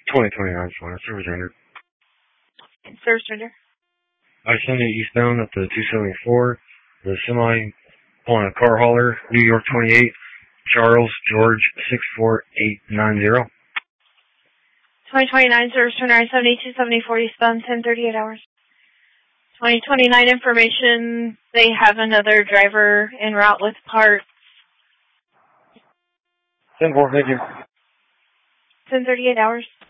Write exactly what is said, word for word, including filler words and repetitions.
twenty twenty-nine Swanner, service rendered. Service render. I send it eastbound at the two seventy-four. The semi pulling a car hauler, New York twenty-eight, Charles George six four eight nine zero. twenty twenty-nine service render, I seventy-two seventy-four eastbound, ten thirty-eight hours. twenty twenty-nine information, they have another driver en route with parts. ten four, thank you. ten thirty-eight hours.